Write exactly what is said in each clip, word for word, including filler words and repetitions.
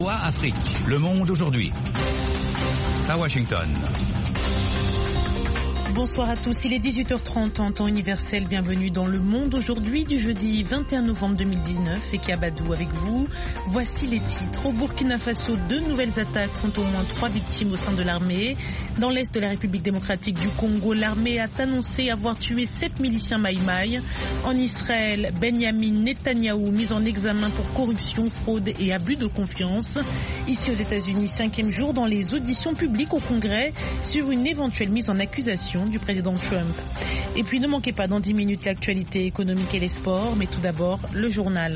Afrique, le monde aujourd'hui. À Washington. Bonsoir à tous, il est dix-huit heures trente en temps universel. Bienvenue dans Le Monde aujourd'hui du jeudi vingt et un novembre deux mille dix-neuf. Et Kabadou avec vous. Voici les titres. Au Burkina Faso, deux nouvelles attaques font au moins trois victimes au sein de l'armée. Dans l'est de la République démocratique du Congo, l'armée a annoncé avoir tué sept miliciens Maï-Maï. En Israël, Benjamin Netanyahou mis en examen pour corruption, fraude et abus de confiance. Ici aux États-Unis, cinquième jour dans les auditions publiques au Congrès sur une éventuelle mise en accusation du président Trump. Et puis ne manquez pas dans dix minutes l'actualité économique et les sports, mais tout d'abord le journal.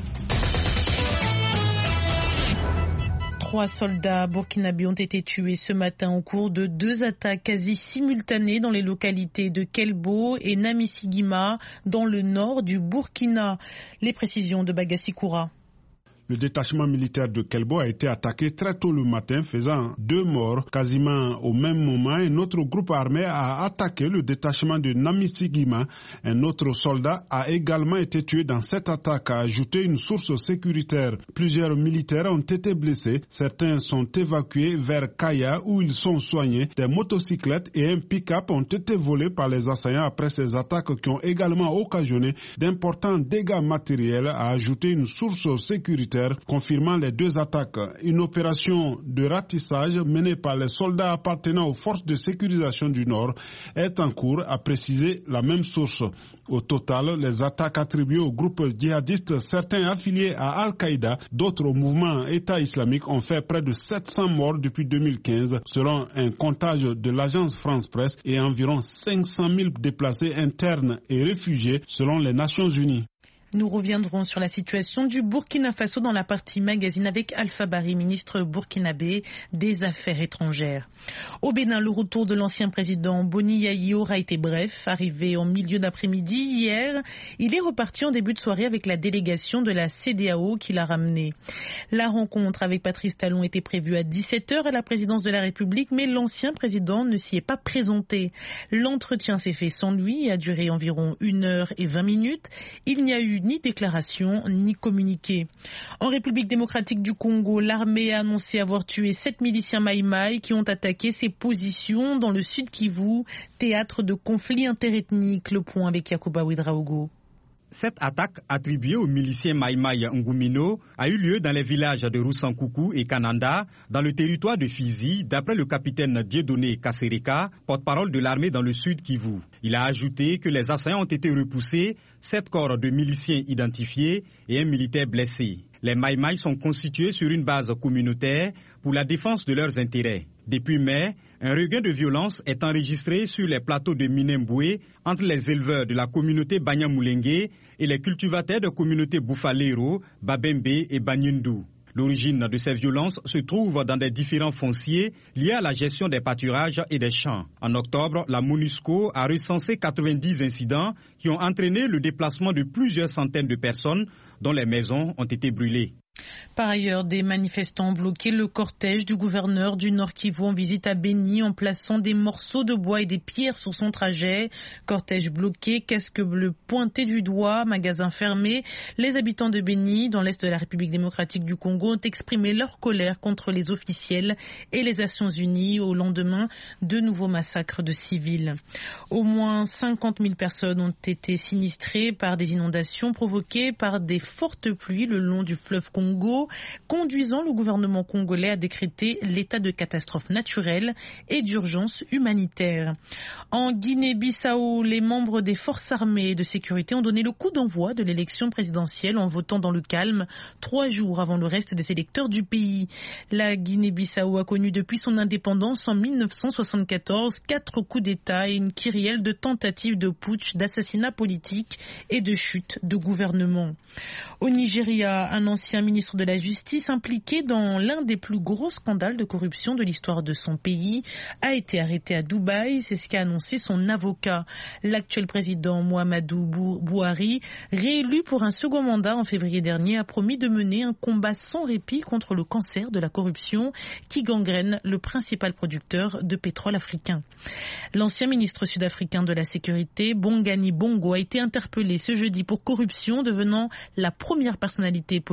Trois soldats burkinabés ont été tués ce matin au cours de deux attaques quasi simultanées dans les localités de Kelbo et Namisigima dans le nord du Burkina. Les précisions de Bagassi Koura. Le détachement militaire de Kelbo a été attaqué très tôt le matin, faisant deux morts. Quasiment au même moment, un autre groupe armé a attaqué le détachement de Namisigima. Un autre soldat a également été tué dans cette attaque, a ajouté une source sécuritaire. Plusieurs militaires ont été blessés. Certains sont évacués vers Kaya où ils sont soignés. Des motocyclettes et un pick-up ont été volés par les assaillants après ces attaques qui ont également occasionné d'importants dégâts matériels, a ajouté une source sécuritaire, confirmant les deux attaques. Une opération de ratissage menée par les soldats appartenant aux forces de sécurisation du Nord est en cours, a précisé la même source. Au total, les attaques attribuées aux groupes djihadistes, certains affiliés à Al-Qaïda, d'autres au mouvement État islamique, ont fait près de sept cents morts depuis deux mille quinze, selon un comptage de l'agence France Presse, et environ cinq cent mille déplacés internes et réfugiés, selon les Nations Unies. Nous reviendrons sur la situation du Burkina Faso dans la partie magazine avec Alpha Bari, ministre burkinabé des Affaires étrangères. Au Bénin, le retour de l'ancien président Boni Yayi aura été bref. Arrivé en milieu d'après-midi hier, il est reparti en début de soirée avec la délégation de la C D A O qui l'a ramené. La rencontre avec Patrice Talon était prévue à dix-sept heures à la présidence de la République, mais l'ancien président ne s'y est pas présenté. L'entretien s'est fait sans lui et a duré environ une heure et vingt minutes. Il n'y a eu ni déclaration ni communiqué. En République démocratique du Congo, l'armée a annoncé avoir tué sept miliciens Maï-Maï qui ont attaqué ses positions dans le sud Kivu, théâtre de conflits interethniques. Le point avec Yacouba Ouedraogo. Cette attaque attribuée aux miliciens Maï-Maï Ngumino a eu lieu dans les villages de Roussankoukou et Kananda, dans le territoire de Fizi, d'après le capitaine Dieudonné Kassereka, porte-parole de l'armée dans le sud Kivu. Il a ajouté que les assaillants ont été repoussés, sept corps de miliciens identifiés et un militaire blessé. Les Maï-Maï sont constitués sur une base communautaire pour la défense de leurs intérêts. Depuis mai, un regain de violence est enregistré sur les plateaux de Minemboué entre les éleveurs de la communauté Banyamulenge et les cultivateurs de la communauté Boufalero, Babembe et Banyundu. L'origine de ces violences se trouve dans des différends fonciers liés à la gestion des pâturages et des champs. En octobre, la MONUSCO a recensé quatre-vingt-dix incidents qui ont entraîné le déplacement de plusieurs centaines de personnes dont les maisons ont été brûlées. Par ailleurs, des manifestants ont bloqué le cortège du gouverneur du Nord Kivu en visite à Beni en plaçant des morceaux de bois et des pierres sur son trajet. Cortège bloqué, casque bleu pointé du doigt, magasin fermé. Les habitants de Beni, dans l'est de la République démocratique du Congo, ont exprimé leur colère contre les officiels et les Nations Unies au lendemain de nouveaux massacres de civils. Au moins cinquante mille personnes ont été sinistrées par des inondations provoquées par des fortes pluies le long du fleuve Congo, conduisant le gouvernement congolais à décréter l'état de catastrophe naturelle et d'urgence humanitaire. En Guinée-Bissau, les membres des forces armées de sécurité ont donné le coup d'envoi de l'élection présidentielle en votant dans le calme, trois jours avant le reste des électeurs du pays. La Guinée-Bissau a connu depuis son indépendance en mille neuf cent soixante-quatorze quatre coups d'État et une kyrielle de tentatives de putsch, d'assassinats politiques et de chute de gouvernement. Au Nigeria, un ancien ministre de la Justice impliqué dans l'un des plus gros scandales de corruption de l'histoire de son pays a été arrêté à Dubaï. C'est ce qu'a annoncé son avocat. L'actuel président Muhammadu Buhari, réélu pour un second mandat en février dernier, a promis de mener un combat sans répit contre le cancer de la corruption qui gangrène le principal producteur de pétrole africain. L'ancien ministre sud-africain de la Sécurité, Bongani Bongo, a été interpellé ce jeudi pour corruption, devenant la première personnalité politique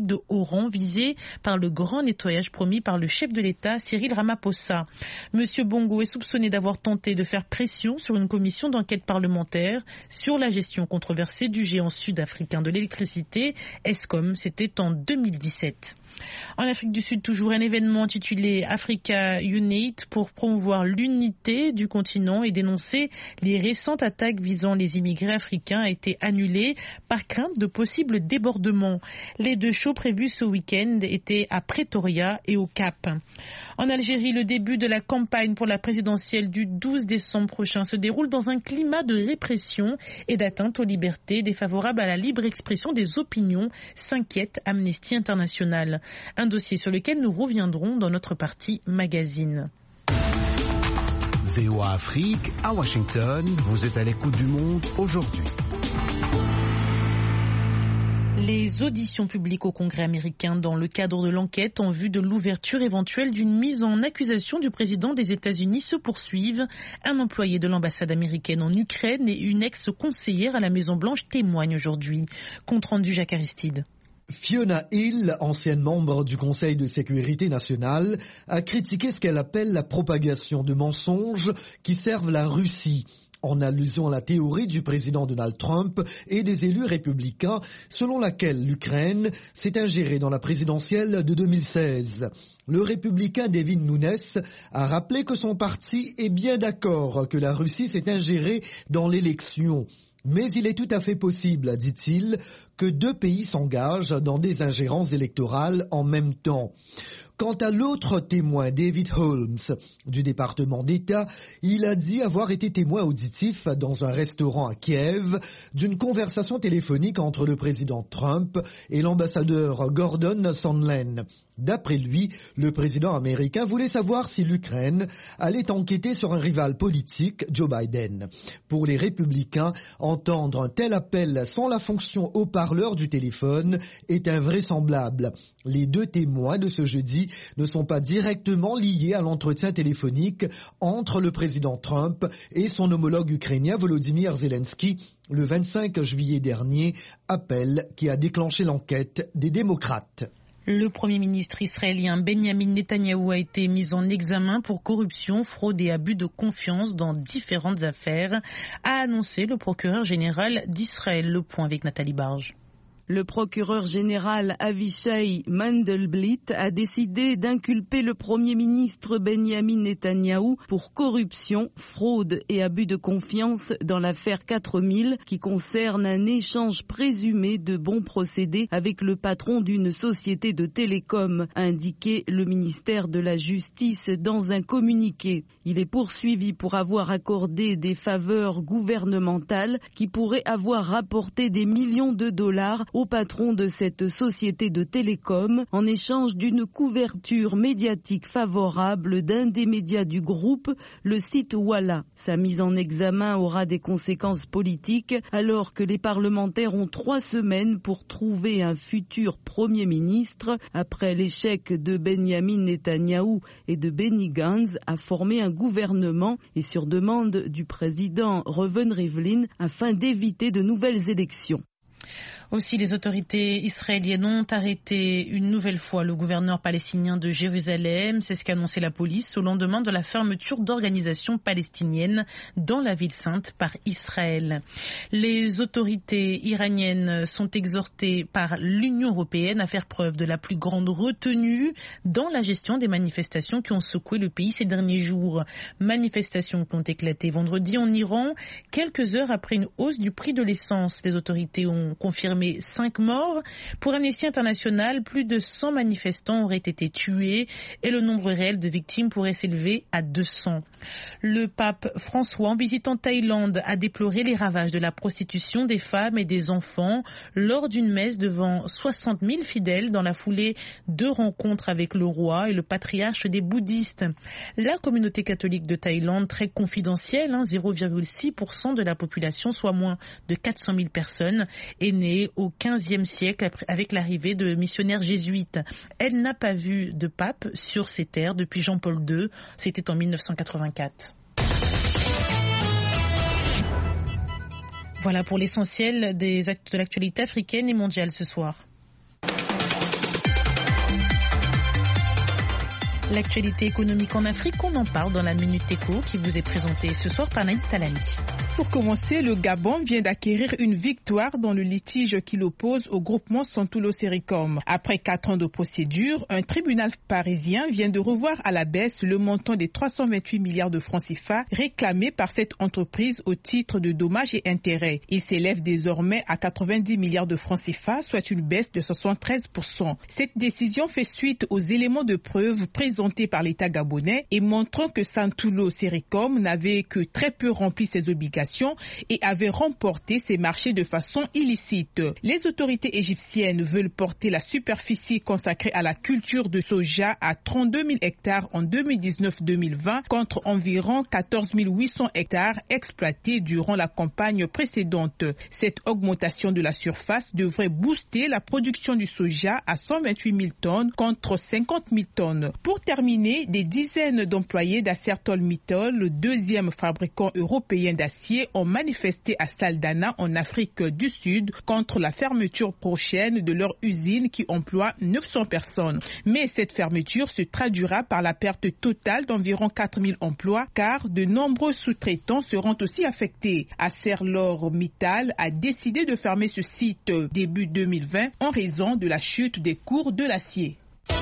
de haut rang visés par le grand nettoyage promis par le chef de l'État, Cyril Ramaphosa. Monsieur Bongo est soupçonné d'avoir tenté de faire pression sur une commission d'enquête parlementaire sur la gestion controversée du géant sud-africain de l'électricité, Eskom. C'était en deux mille dix-sept. En Afrique du Sud, toujours un événement intitulé Africa Unite pour promouvoir l'unité du continent et dénoncer les récentes attaques visant les immigrés africains a été annulé par crainte de possibles débordements. Les deux shows prévus ce week-end étaient à Pretoria et au Cap. En Algérie, le début de la campagne pour la présidentielle du douze décembre prochain se déroule dans un climat de répression et d'atteinte aux libertés défavorables à la libre expression des opinions, s'inquiète Amnesty International. Un dossier sur lequel nous reviendrons dans notre partie magazine. V O A Afrique, à Washington, vous êtes à l'écoute du monde aujourd'hui. Les auditions publiques au Congrès américain dans le cadre de l'enquête en vue de l'ouverture éventuelle d'une mise en accusation du président des États-Unis se poursuivent. Un employé de l'ambassade américaine en Ukraine et une ex-conseillère à la Maison-Blanche témoignent aujourd'hui. Compte rendu Jacques Aristide. Fiona Hill, ancienne membre du Conseil de sécurité nationale, a critiqué ce qu'elle appelle la propagation de mensonges qui servent la Russie, en allusion à la théorie du président Donald Trump et des élus républicains selon laquelle l'Ukraine s'est ingérée dans la présidentielle de deux mille seize. Le républicain Devin Nunes a rappelé que son parti est bien d'accord que la Russie s'est ingérée dans l'élection. Mais il est tout à fait possible, dit-il, que deux pays s'engagent dans des ingérences électorales en même temps. Quant à l'autre témoin, David Holmes, du département d'État, il a dit avoir été témoin auditif dans un restaurant à Kiev d'une conversation téléphonique entre le président Trump et l'ambassadeur Gordon Sondland. D'après lui, le président américain voulait savoir si l'Ukraine allait enquêter sur un rival politique, Joe Biden. Pour les républicains, entendre un tel appel sans la fonction haut-parleur du téléphone est invraisemblable. Les deux témoins de ce jeudi ne sont pas directement liés à l'entretien téléphonique entre le président Trump et son homologue ukrainien Volodymyr Zelensky le vingt-cinq juillet dernier, appel qui a déclenché l'enquête des démocrates. Le Premier ministre israélien Benjamin Netanyahou a été mis en examen pour corruption, fraude et abus de confiance dans différentes affaires, a annoncé le procureur général d'Israël. Le point avec Nathalie Barge. Le procureur général Avishai Mandelblit a décidé d'inculper le Premier ministre Benjamin Netanyahou pour corruption, fraude et abus de confiance dans l'affaire quatre mille qui concerne un échange présumé de bons procédés avec le patron d'une société de télécom, a indiqué le ministère de la Justice dans un communiqué. Il est poursuivi pour avoir accordé des faveurs gouvernementales qui pourraient avoir rapporté des millions de dollars au patron de cette société de télécom en échange d'une couverture médiatique favorable d'un des médias du groupe, le site Walla. Sa mise en examen aura des conséquences politiques alors que les parlementaires ont trois semaines pour trouver un futur Premier ministre après l'échec de Benjamin Netanyahou et de Benny Gantz à former un gouvernement et sur demande du président Reuven Rivlin afin d'éviter de nouvelles élections. Aussi, les autorités israéliennes ont arrêté une nouvelle fois le gouverneur palestinien de Jérusalem. C'est ce qu'a annoncé la police au lendemain de la fermeture d'organisations palestiniennes dans la ville sainte par Israël. Les autorités iraniennes sont exhortées par l'Union européenne à faire preuve de la plus grande retenue dans la gestion des manifestations qui ont secoué le pays ces derniers jours. Manifestations qui ont éclaté vendredi en Iran, quelques heures après une hausse du prix de l'essence. Les autorités ont confirmé cinq morts. Pour Amnesty International, plus de cent manifestants auraient été tués et le nombre réel de victimes pourrait s'élever à deux cents. Le pape François, en visite en Thaïlande, a déploré les ravages de la prostitution des femmes et des enfants lors d'une messe devant soixante mille fidèles dans la foulée de rencontres avec le roi et le patriarche des bouddhistes. La communauté catholique de Thaïlande, très confidentielle, hein, zéro virgule six pour cent de la population, soit moins de quatre cent mille personnes, est née au quinzième siècle avec l'arrivée de missionnaires jésuites. Elle n'a pas vu de pape sur ces terres depuis Jean-Paul deux, c'était en mille neuf cent quatre-vingt-quatre. Voilà pour l'essentiel des actes de l'actualité africaine et mondiale ce soir. L'actualité économique en Afrique, on en parle dans la Minute Éco qui vous est présentée ce soir par Naïm Talani. Pour commencer, le Gabon vient d'acquérir une victoire dans le litige qui l'oppose au groupement Santulo-Sericom. Après quatre ans de procédure, un tribunal parisien vient de revoir à la baisse le montant des trois cent vingt-huit milliards de francs C F A réclamés par cette entreprise au titre de dommages et intérêts. Il s'élève désormais à quatre-vingt-dix milliards de francs C F A, soit une baisse de soixante-treize pour cent. Cette décision fait suite aux éléments de preuve présentés par l'État gabonais et montrant que Santulo-Sericom n'avait que très peu rempli ses obligations et avait remporté ces marchés de façon illicite. Les autorités égyptiennes veulent porter la superficie consacrée à la culture de soja à trente-deux mille hectares en deux mille dix-neuf deux mille vingt contre environ quatorze mille huit cents hectares exploités durant la campagne précédente. Cette augmentation de la surface devrait booster la production du soja à cent vingt-huit mille tonnes contre cinquante mille tonnes. Pour terminer, des dizaines d'employés d'ArcelorMittal, le deuxième fabricant européen d'acier, ont manifesté à Saldanha en Afrique du Sud contre la fermeture prochaine de leur usine qui emploie neuf cents personnes. Mais cette fermeture se traduira par la perte totale d'environ quatre mille emplois car de nombreux sous-traitants seront aussi affectés. ArcelorMittal a décidé de fermer ce site début deux mille vingt en raison de la chute des cours de l'acier.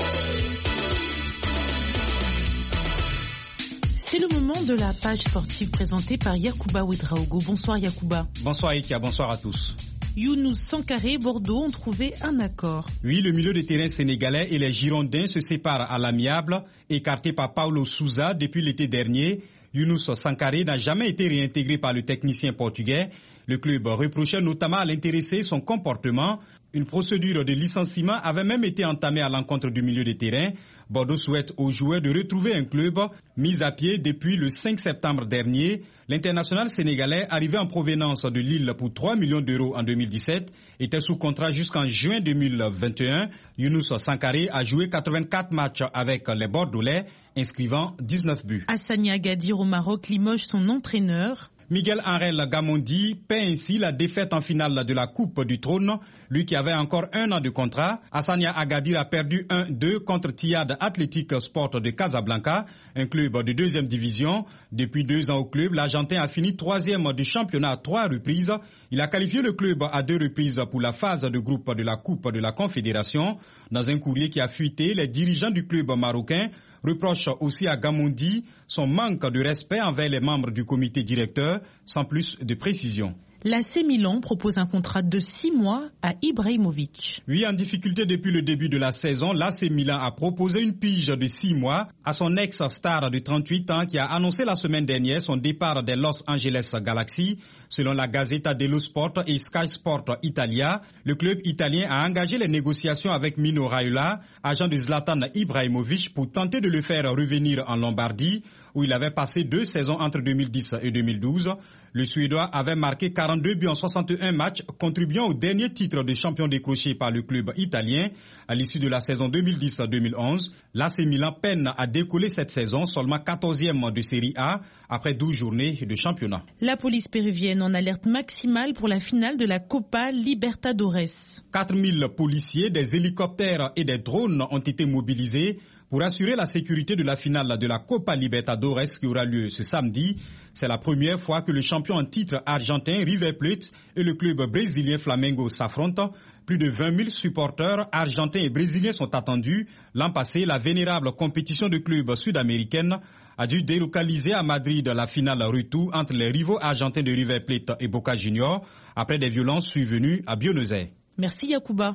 C'est le moment de la page sportive présentée par Yacouba Ouedraogo. Bonsoir Yacouba. Bonsoir Ika, bonsoir à tous. Younous Sankaré et Bordeaux ont trouvé un accord. Oui, le milieu de terrain sénégalais et les Girondins se séparent à l'amiable, écartés par Paulo Sousa depuis l'été dernier. Younous Sankaré n'a jamais été réintégré par le technicien portugais. Le club reprochait notamment à l'intéressé son comportement. Une procédure de licenciement avait même été entamée à l'encontre du milieu de terrain. Bordeaux souhaite aux joueurs de retrouver un club mis à pied depuis le cinq septembre dernier. L'international sénégalais, arrivé en provenance de Lille pour trois millions d'euros en deux mille dix-sept, était sous contrat jusqu'en juin deux mille vingt et un. Younous Sankaré a joué quatre-vingt-quatre matchs avec les Bordelais, inscrivant dix-neuf buts. Hassani Agadir au Maroc limoge son entraîneur. Miguel Angel Gamondi paie ainsi la défaite en finale de la Coupe du Trône, lui qui avait encore un an de contrat. Hassania Agadir a perdu un deux contre Tiyad Athletic Sport de Casablanca, un club de deuxième division. Depuis deux ans au club, l'Argentin a fini troisième du championnat à trois reprises. Il a qualifié le club à deux reprises pour la phase de groupe de la Coupe de la Confédération. Dans un courrier qui a fuité, les dirigeants du club marocain reproche aussi à Gamondi son manque de respect envers les membres du comité directeur, sans plus de précision. L'A C Milan propose un contrat de six mois à Ibrahimovic. Oui, en difficulté depuis le début de la saison, l'A C Milan a proposé une pige de six mois à son ex-star de trente-huit ans qui a annoncé la semaine dernière son départ des Los Angeles Galaxy. Selon la Gazzetta dello Sport et Sky Sport Italia, le club italien a engagé les négociations avec Mino Raiola, agent de Zlatan Ibrahimovic, pour tenter de le faire revenir en Lombardie, où il avait passé deux saisons entre deux mille dix et deux mille douze. Le Suédois avait marqué quarante-deux buts en soixante et un matchs, contribuant au dernier titre de champion décroché par le club italien. À l'issue de la saison deux mille dix deux mille onze, l'A C Milan peine à décoller cette saison, seulement quatorzième de Série A, après douze journées de championnat. La police péruvienne en alerte maximale pour la finale de la Copa Libertadores. quatre mille policiers, des hélicoptères et des drones ont été mobilisés pour assurer la sécurité de la finale de la Copa Libertadores qui aura lieu ce samedi. C'est la première fois que le champion en titre argentin River Plate et le club brésilien Flamengo s'affrontent. Plus de vingt mille supporters argentins et brésiliens sont attendus. L'an passé, la vénérable compétition de clubs sud-américaine a dû délocaliser à Madrid la finale retour entre les rivaux argentins de River Plate et Boca Juniors après des violences survenues à Buenos Aires. Merci Yacouba.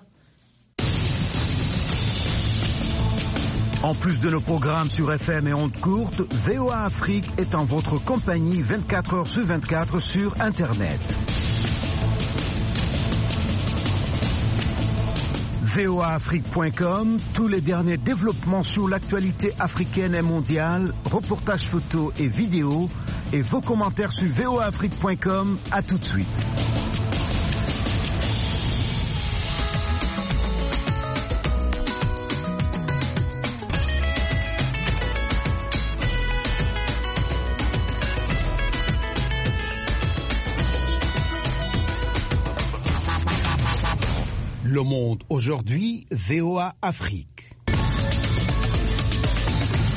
En plus de nos programmes sur F M et ondes courtes, V O A Afrique est en votre compagnie vingt-quatre heures sur vingt-quatre sur Internet. V O A Afrique point com, tous les derniers développements sur l'actualité africaine et mondiale, reportages photos et vidéos, et vos commentaires sur V O A Afrique point com. À tout de suite. Le monde aujourd'hui, V O A Afrique.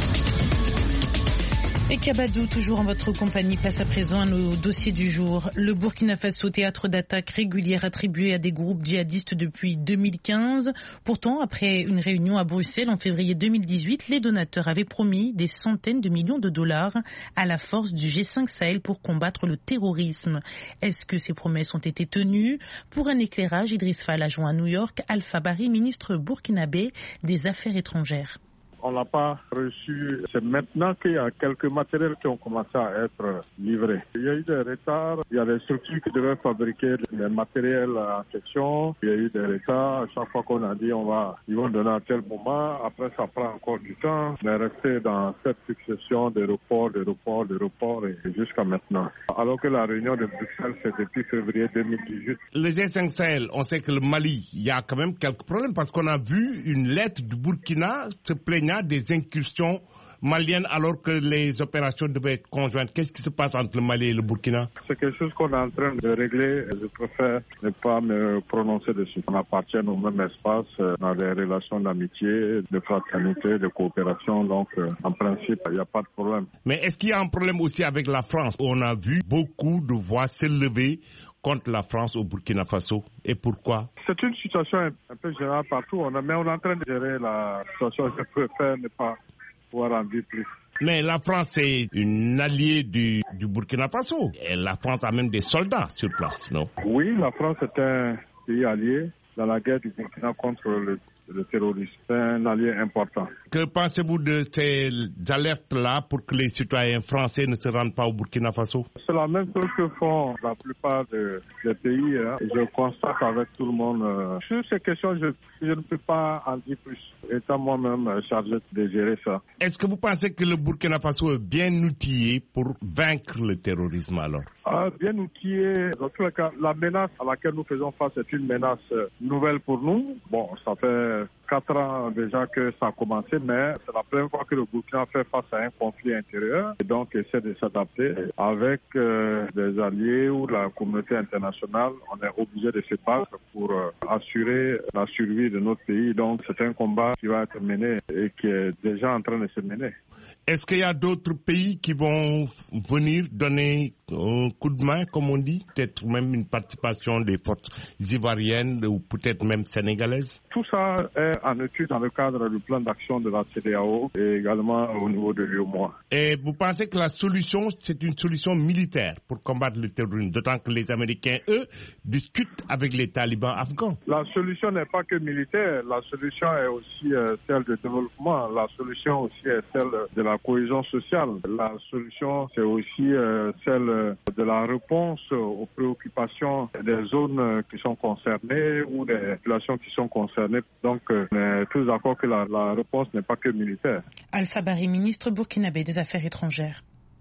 Et Kabadou, toujours en votre compagnie, passe à présent à nos dossiers du jour. Le Burkina Faso, théâtre d'attaques régulières attribuées à des groupes djihadistes depuis deux mille quinze. Pourtant, après une réunion à Bruxelles en février deux mille dix-huit, les donateurs avaient promis des centaines de millions de dollars à la force du G cinq Sahel pour combattre le terrorisme. Est-ce que ces promesses ont été tenues? Pour un éclairage, Idriss Fall a joint à New York Alpha Bari, ministre burkinabé des Affaires étrangères. On n'a pas reçu. C'est maintenant qu'il y a quelques matériels qui ont commencé à être livrés. Il y a eu des retards. Il y a des structures qui devaient fabriquer les matériels en question. Il y a eu des retards. À chaque fois qu'on a dit on va, ils vont donner à tel moment. Après, ça prend encore du temps. On est resté dans cette succession de reports, de reports, de reports et jusqu'à maintenant. Alors que la réunion de Bruxelles, c'est depuis février deux mille dix-huit. Le G cinq Sahel, on sait que le Mali, il y a quand même quelques problèmes parce qu'on a vu une lettre du Burkina se plaignant des incursions maliennes alors que les opérations devaient être conjointes. Qu'est-ce qui se passe entre le Mali et le Burkina? C'est quelque chose qu'on est en train de régler. Je préfère ne pas me prononcer dessus. On appartient au même espace, dans des relations d'amitié, de fraternité, de coopération. Donc, en principe, il n'y a pas de problème. Mais est-ce qu'il y a un problème aussi avec la France? On a vu beaucoup de voix s'élever contre la France au Burkina Faso. Et pourquoi? C'est une situation un peu générale partout. On a, mais on est en train de gérer la situation. Je préfère ne pas pouvoir en dire plus. Mais la France est une alliée du, du Burkina Faso. Et la France a même des soldats sur place, non? Oui, la France est un pays allié dans la guerre du Burkina contre le le terrorisme. C'est un allié important. Que pensez-vous de ces alertes-là pour que les citoyens français ne se rendent pas au Burkina Faso? C'est la même chose que font la plupart de, des pays. Hein. Je constate avec tout le monde. Euh, sur ces questions, je, je ne peux pas en dire plus, étant moi-même chargé de gérer ça. Est-ce que vous pensez que le Burkina Faso est bien outillé pour vaincre le terrorisme alors? Ah, bien outillé. Dans tous les cas, la menace à laquelle nous faisons face est une menace nouvelle pour nous. Bon, ça fait quatre ans déjà que ça a commencé, mais c'est la première fois que le Burkina fait face à un conflit intérieur et donc essaie de s'adapter. Avec euh, des alliés ou la communauté internationale, on est obligé de se battre pour euh, assurer la survie de notre pays. Donc c'est un combat qui va être mené et qui est déjà en train de se mener. Est-ce qu'il y a d'autres pays qui vont venir donner un coup de main, comme on dit? Peut-être même une participation des forces ivoiriennes ou peut-être même sénégalaises? Tout ça est en étude dans le cadre du plan d'action de la C E D E A O et également au niveau de l'U E M O A. Et vous pensez que la solution, c'est une solution militaire pour combattre le terrorisme, d'autant que les Américains, eux, discutent avec les talibans afghans? La solution n'est pas que militaire, la solution est aussi euh, celle de développement, la solution aussi est celle de la cohésion sociale. La solution, c'est aussi euh, celle de la réponse aux préoccupations des zones qui sont concernées ou des populations qui sont concernées. Donc, euh, on est tous d'accord que la, la réponse n'est pas que militaire. Alpha Bari, ministre burkinabé des Affaires étrangères.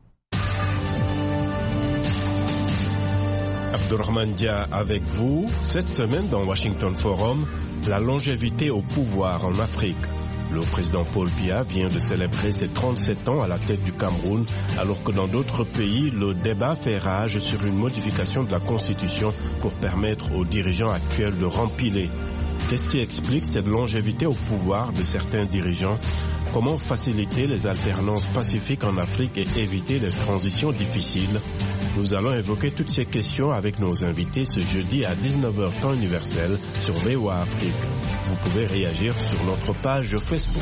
Abdourahmane Dia avec vous. Cette semaine dans Washington Forum, la longévité au pouvoir en Afrique. Le président Paul Biya vient de célébrer ses trente-sept ans à la tête du Cameroun, alors que dans d'autres pays, le débat fait rage sur une modification de la Constitution pour permettre aux dirigeants actuels de rempiler. Qu'est-ce qui explique cette longévité au pouvoir de certains dirigeants? Comment faciliter les alternances pacifiques en Afrique et éviter les transitions difficiles? Nous allons évoquer toutes ces questions avec nos invités ce jeudi à dix-neuf heures temps universel sur V O A Afrique. Vous pouvez réagir sur notre page Facebook.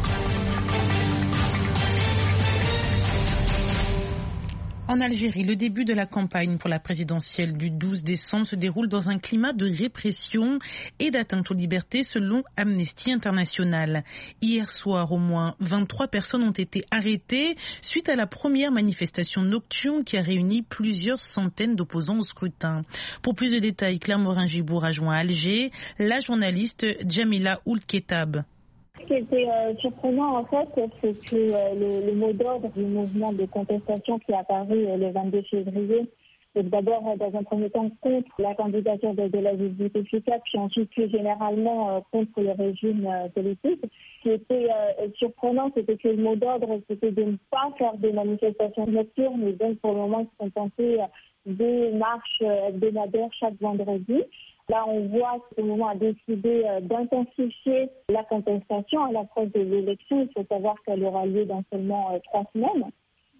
En Algérie, le début de la campagne pour la présidentielle du douze décembre se déroule dans un climat de répression et d'atteinte aux libertés selon Amnesty International. Hier soir, au moins vingt-trois personnes ont été arrêtées suite à la première manifestation nocturne qui a réuni plusieurs centaines d'opposants au scrutin. Pour plus de détails, Claire Morin-Gibour a joint à Alger la journaliste Djamila Ould-Ketab. Ce qui était euh, surprenant en fait, c'est que euh, le, le mot d'ordre du mouvement de contestation qui est apparu euh, le vingt-deux février, c'est d'abord euh, dans un premier temps contre la candidature de, de la Bouteflika, puis ensuite plus généralement euh, contre le régime euh, politique. Ce qui était euh, surprenant, c'était que le mot d'ordre, c'était de ne pas faire des manifestations nocturnes, mais donc pour le moment, ils sont tentés euh, des marches euh, hebdomadaires chaque vendredi. Là, on voit que le mouvement a décidé euh, d'intensifier la contestation à l'approche de l'élection. Il faut savoir qu'elle aura lieu dans seulement euh, trois semaines.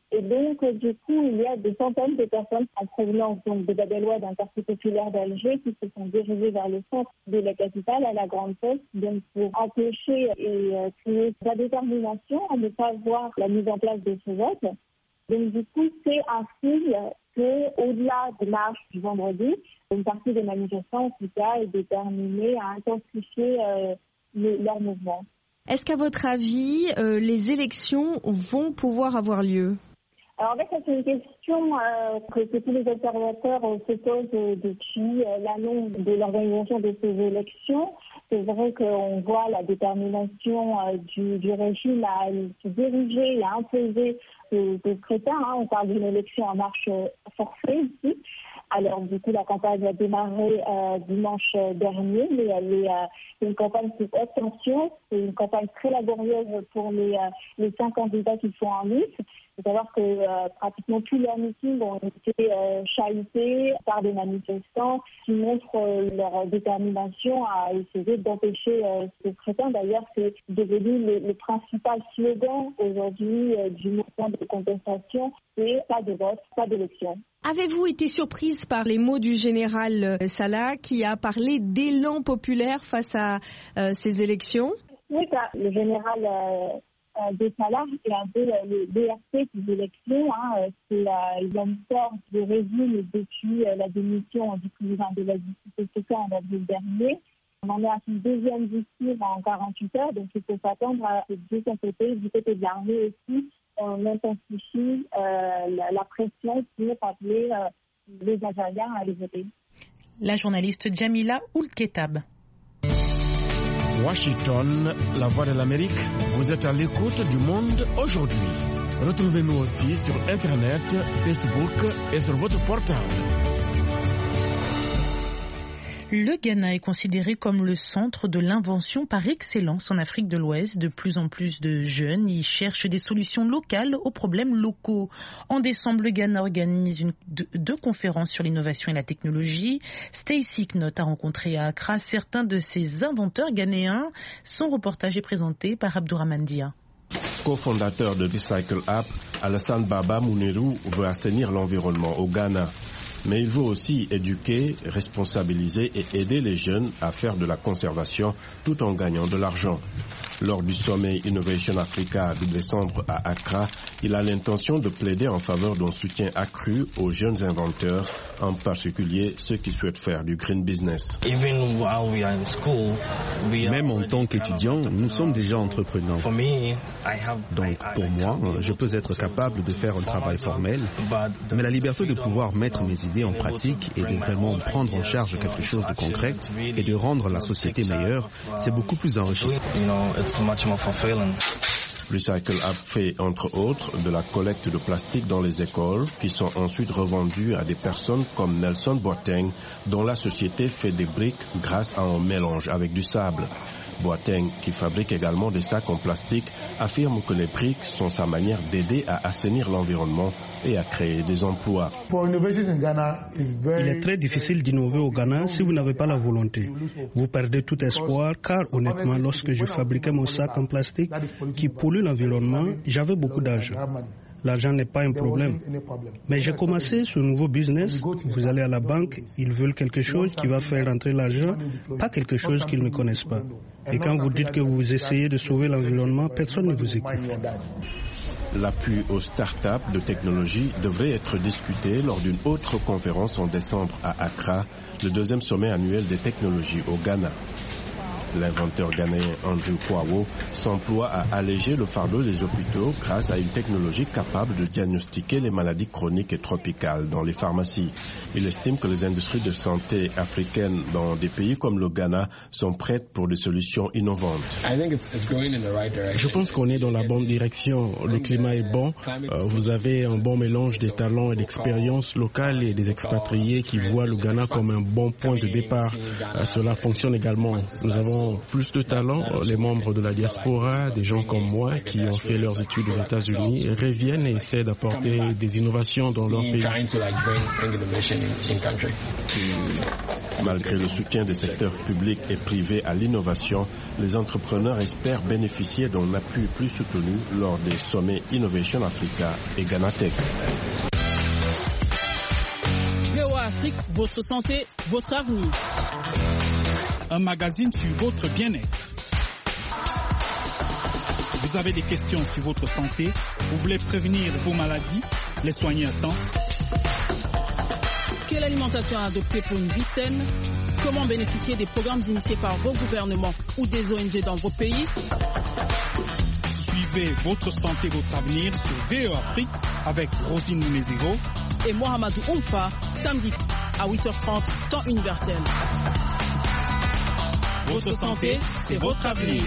Et donc, du coup, il y a des centaines de personnes en provenance donc, de Bab-el-Oued, d'un quartier populaire d'Alger, qui se sont dirigées vers le centre de la capitale, à la Grande Poste, donc pour empêcher et euh, créer sa détermination à ne pas voir la mise en place de ce vote. Donc, du coup, c'est un signe qu'au-delà des marches du vendredi, une partie des manifestants, en tout cas, est déterminée à intensifier euh, le, leur mouvement. Est-ce qu'à votre avis, euh, les élections vont pouvoir avoir lieu ? Alors en fait, c'est une question euh, que, que tous les observateurs euh, se posent euh, depuis euh, l'annonce de l'organisation de ces élections. C'est vrai qu'on voit la détermination euh, du, du régime à se diriger et à imposer ce scrutin. Hein. On parle d'une élection en marche euh, forcée ici. Alors du coup, la campagne a démarré euh, dimanche dernier, mais elle est euh, une campagne sous haute tension. C'est une campagne très laborieuse pour les, euh, les cinq candidats qui sont en lice. Il faut savoir que euh, pratiquement tous leurs meetings ont été euh, chahutés par des manifestants qui montrent euh, leur détermination à essayer d'empêcher euh, ce scrutin. D'ailleurs, c'est devenu le, le principal slogan aujourd'hui euh, du mouvement de contestation, c'est pas de vote, pas d'élection. Avez-vous été surprise par les mots du général Salah qui a parlé d'élan populaire face à euh, ces élections ? Oui, le général euh, de Salah est un peu le B R C des élections. Hein, c'est la, il y a une sorte de régime depuis la démission du président de la justice en avril dernier. On en est à son deuxième discours en quarante-huit heures, donc il faut s'attendre à de son côté, du côté de l'armée aussi. On intensifie euh, la, la pression pour appeler euh, les Algériens à les voter. La journaliste Jamila Oulketab. Washington, la voix de l'Amérique, vous êtes à l'écoute du monde aujourd'hui. Retrouvez-nous aussi sur Internet, Facebook et sur votre portable. Le Ghana est considéré comme le centre de l'invention par excellence en Afrique de l'Ouest. De plus en plus de jeunes y cherchent des solutions locales aux problèmes locaux. En décembre, le Ghana organise une, deux, deux conférences sur l'innovation et la technologie. Stacy Knott a rencontré à Accra certains de ces inventeurs ghanéens. Son reportage est présenté par Abdourahmane Dia. Co-fondateur de Recycle App, Alassane Baba Mounirou veut assainir l'environnement au Ghana. Mais il veut aussi éduquer, responsabiliser et aider les jeunes à faire de la conservation tout en gagnant de l'argent. Lors du sommet Innovation Africa de décembre à Accra, il a l'intention de plaider en faveur d'un soutien accru aux jeunes inventeurs, en particulier ceux qui souhaitent faire du green business. Même en tant qu'étudiant, nous sommes déjà entrepreneurs. Donc pour moi, je peux être capable de faire un travail formel, mais la liberté de pouvoir mettre mes idées en pratique et de vraiment prendre en charge quelque chose de concret et de rendre la société meilleure, c'est beaucoup plus enrichissant. Recycle App fait entre autres de la collecte de plastique dans les écoles qui sont ensuite revendus à des personnes comme Nelson Boateng dont la société fait des briques grâce à un mélange avec du sable. Boateng, qui fabrique également des sacs en plastique, affirme que les briques sont sa manière d'aider à assainir l'environnement et à créer des emplois. Il est très difficile d'innover au Ghana si vous n'avez pas la volonté. Vous perdez tout espoir car honnêtement, lorsque je fabriquais mon sac en plastique qui pollue l'environnement, j'avais beaucoup d'argent. L'argent n'est pas un problème. Mais j'ai commencé ce nouveau business. Vous allez à la banque, ils veulent quelque chose qui va faire rentrer l'argent, pas quelque chose qu'ils ne connaissent pas. Et quand vous dites que vous essayez de sauver l'environnement, personne ne vous écoute. L'appui aux start-up de technologie devrait être discuté lors d'une autre conférence en décembre à Accra, le deuxième sommet annuel des technologies au Ghana. L'inventeur ghanéen Andrew Kwawo s'emploie à alléger le fardeau des hôpitaux grâce à une technologie capable de diagnostiquer les maladies chroniques et tropicales dans les pharmacies. Il estime que les industries de santé africaines dans des pays comme le Ghana sont prêtes pour des solutions innovantes. Je pense qu'on est dans la bonne direction. Le climat est bon. Euh, vous avez un bon mélange des talents et d'expériences locales et des expatriés qui voient le Ghana comme un bon point de départ. Euh, cela fonctionne également. Nous avons ont plus de talent. Les membres de la diaspora, des gens comme moi qui ont fait leurs études aux États-Unis, reviennent et essaient d'apporter des innovations dans leur pays. Malgré le soutien des secteurs publics et privés à l'innovation, les entrepreneurs espèrent bénéficier d'un appui plus soutenu lors des sommets Innovation Africa et Ghana Tech. V O A Afrique, votre santé, votre avenir. Un magazine sur votre bien-être. Vous avez des questions sur votre santé, vous voulez prévenir vos maladies, les soigner à temps. Quelle alimentation adopter pour une vie saine? Comment bénéficier des programmes initiés par vos gouvernements ou des O N G dans vos pays? Suivez votre santé, votre avenir sur V O A Afrique avec Rosine Mouneziro et Mohamedou Oumfa, samedi à huit heures trente, temps universel. Votre santé, c'est votre avenir.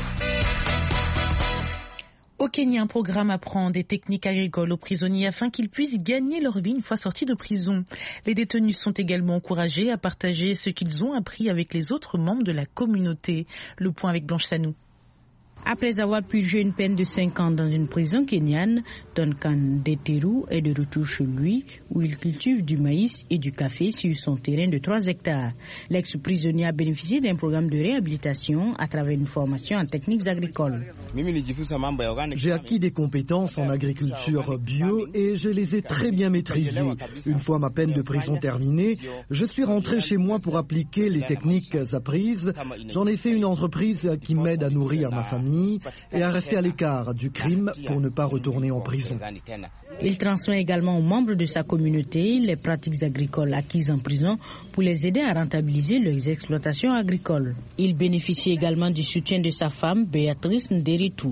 Au Kenya, un programme apprend des techniques agricoles aux prisonniers afin qu'ils puissent gagner leur vie une fois sortis de prison. Les détenus sont également encouragés à partager ce qu'ils ont appris avec les autres membres de la communauté. Le point avec Blanche Sanou. Après avoir purgé une peine de cinq ans dans une prison kenyane, Duncan Deteru est de retour chez lui où il cultive du maïs et du café sur son terrain de trois hectares. L'ex-prisonnier a bénéficié d'un programme de réhabilitation à travers une formation en techniques agricoles. J'ai acquis des compétences en agriculture bio et je les ai très bien maîtrisées. Une fois ma peine de prison terminée, je suis rentré chez moi pour appliquer les techniques apprises. J'en ai fait une entreprise qui m'aide à nourrir ma famille et à rester à l'écart du crime pour ne pas retourner en prison. Il transmet également aux membres de sa communauté les pratiques agricoles acquises en prison pour les aider à rentabiliser leurs exploitations agricoles. Il bénéficie également du soutien de sa femme, Béatrice Nderitu.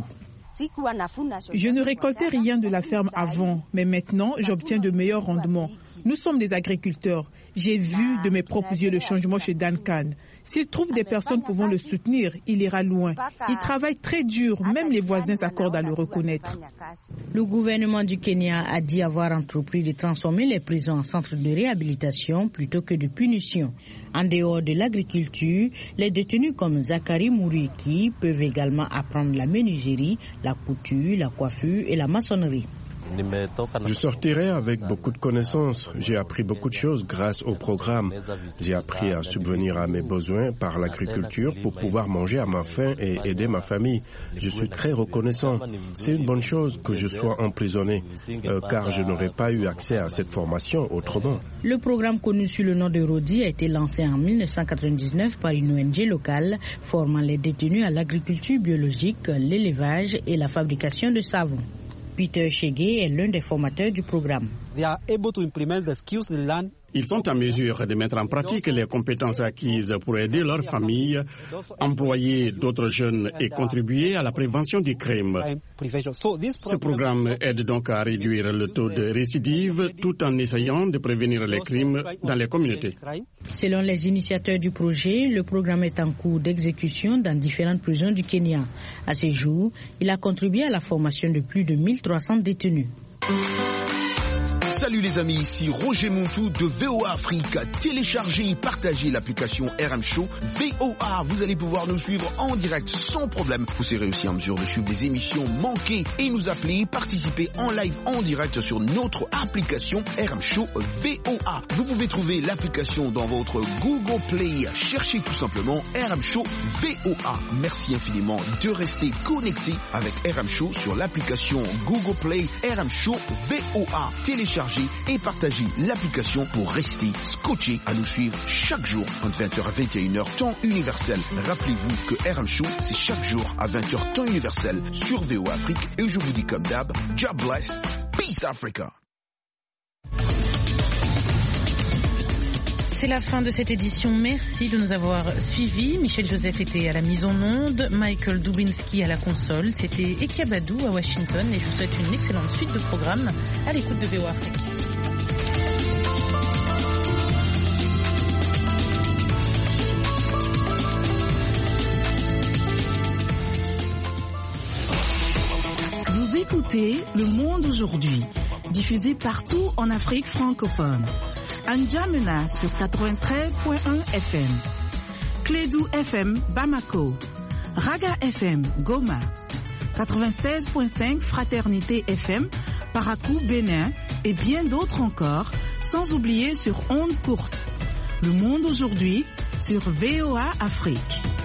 Je ne récoltais rien de la ferme avant, mais maintenant j'obtiens de meilleurs rendements. Nous sommes des agriculteurs. J'ai vu de mes propres yeux le changement chez Duncan. S'il trouve des personnes pouvant le soutenir, il ira loin. Il travaille très dur, même les voisins s'accordent à le reconnaître. Le gouvernement du Kenya a dit avoir entrepris de transformer les prisons en centres de réhabilitation plutôt que de punition. En dehors de l'agriculture, les détenus comme Zachary Mouriki peuvent également apprendre la menuiserie, la couture, la coiffure et la maçonnerie. Je sortirai avec beaucoup de connaissances. J'ai appris beaucoup de choses grâce au programme. J'ai appris à subvenir à mes besoins par l'agriculture pour pouvoir manger à ma faim et aider ma famille. Je suis très reconnaissant. C'est une bonne chose que je sois emprisonné, euh, car je n'aurais pas eu accès à cette formation autrement. Le programme connu sous le nom de Rodi a été lancé en mille neuf cent quatre-vingt-dix-neuf par une O N G locale formant les détenus à l'agriculture biologique, l'élevage et la fabrication de savon. Peter Chege est l'un des formateurs du programme. Ils sont en mesure de mettre en pratique les compétences acquises pour aider leur famille, employer d'autres jeunes et contribuer à la prévention du crime. Ce programme aide donc à réduire le taux de récidive tout en essayant de prévenir les crimes dans les communautés. Selon les initiateurs du projet, le programme est en cours d'exécution dans différentes prisons du Kenya. À ce jour, il a contribué à la formation de plus de mille trois cents détenus. Salut les amis, ici Roger Montou de V O A Afrique. Téléchargez et partagez l'application R M Show V O A. Vous allez pouvoir nous suivre en direct sans problème. Vous serez aussi en mesure de suivre des émissions manquées et nous appeler, participer en live en direct sur notre application R M Show V O A. Vous pouvez trouver l'application dans votre Google Play. Cherchez tout simplement R M Show V O A. Merci infiniment de rester connecté avec R M Show sur l'application Google Play R M Show V O A. Téléchargez et partagez l'application pour rester scotché à nous suivre chaque jour entre vingt heures à vingt et une heures temps universel. Rappelez-vous que R M Show c'est chaque jour à vingt heures temps universel sur V O A Afrique et je vous dis comme d'hab, God bless, peace Africa. C'est la fin de cette édition. Merci de nous avoir suivis. Michel Joseph était à la mise en onde, Michael Dubinski à la console. C'était Ekiabadou à Washington et je vous souhaite une excellente suite de programmes à l'écoute de V O A Afrique. Vous écoutez Le Monde aujourd'hui, diffusé partout en Afrique francophone. N'Djamena sur quatre-vingt-treize point un F M. Clédou F M Bamako. Raga F M, Goma. quatre-vingt-seize virgule cinq Fraternité F M, Parakou, Bénin et bien d'autres encore, sans oublier sur ondes courtes. Le monde aujourd'hui sur V O A Afrique.